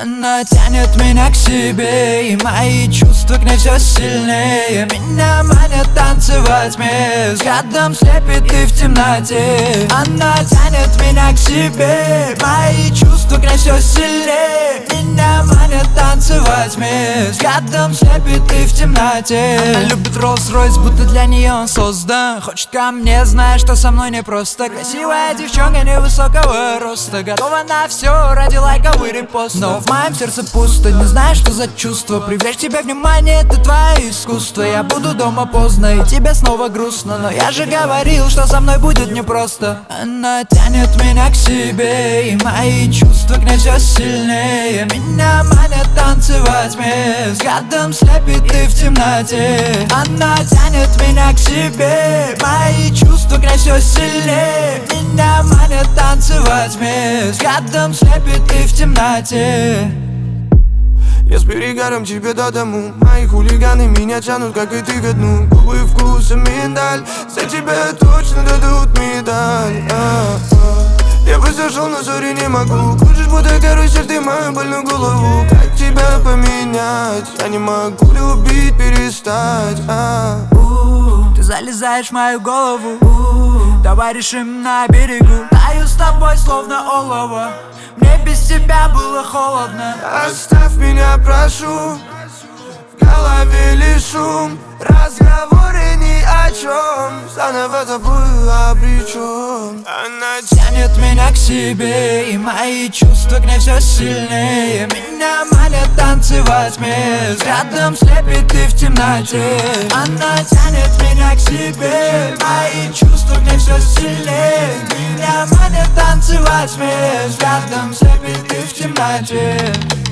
Она тянет меня к себе, и мои чувства к ней все сильнее. Меня манит танцевать мне, взглядом слепит и в темноте. Она тянет меня к себе, мои чувства к ней все сильнее. Меня манит танцевать мне, взглядом слепит и в темноте. Она любит Rolls-Royce, будто для нее он создан. Хочет ко мне, зная, что со мной непросто. Красивая девчонка невысокого роста, готова на все ради лайков и репостов. Но в моем сердце пусто, не знаю, что за чувство. Привлечь тебе внимание, это твое искусство. Я буду дома поздно, и тебе снова грустно, но я же говорил, что со мной будет непросто. Она тянет меня к себе, и мои чувства к ней все сильнее. Меня манит танцевать мне, взглядом слепит и в темноте. Она тянет меня к себе, мои чувства к ней все сильнее. Меня манит танцевать мне, взглядом слепит и в темноте. Я с перегаром тебе до дому. Мои хулиганы меня тянут, как и ты ко дну. Губы вкуса миндаль, за тебя точно дадут медаль. Я просто шел, но сори не могу. Кружишь, будто карусель, ты мою больную голову. Как тебя поменять? Я не могу любить, перестать. Ты залезаешь в мою голову. Давай решим на берегу. Таю с тобой, словно олово. Мне без тебя было холодно. Оставь меня, прошу. В голове лишь шум, разговоры ни о чем. Заново тобой обречен. Она тянет меня к себе, и мои чувства к ней все сильнее. Меня манит танцевать мне, взглядом слепит и в темноте. Она тянет меня к себе, мои чувства к ней все сильнее. Меня манит танцевать мне, взглядом слепит и в темноте.